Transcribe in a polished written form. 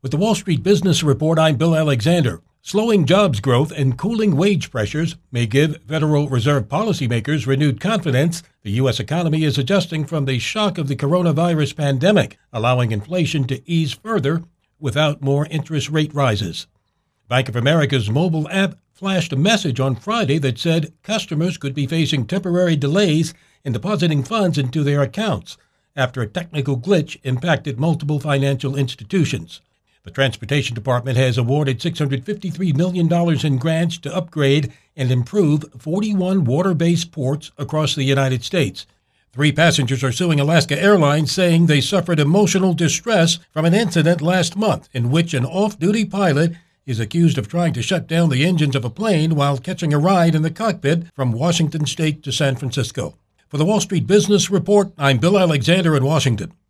With the Wall Street Business Report, I'm Bill Alexander. Slowing jobs growth and cooling wage pressures may give Federal Reserve policymakers renewed confidence the U.S. economy is adjusting from the shock of the coronavirus pandemic, allowing inflation to ease further without more interest rate rises. Bank of America's mobile app flashed a message on Friday that said customers could be facing temporary delays in depositing funds into their accounts after a technical glitch impacted multiple financial institutions. The Transportation Department has awarded $653 million in grants to upgrade and improve 41 water-based ports across the United States. 3 passengers are suing Alaska Airlines, saying they suffered emotional distress from an incident last month in which an off-duty pilot is accused of trying to shut down the engines of a plane while catching a ride in the cockpit from Washington State to San Francisco. For the Wall Street Business Report, I'm Bill Alexander in Washington.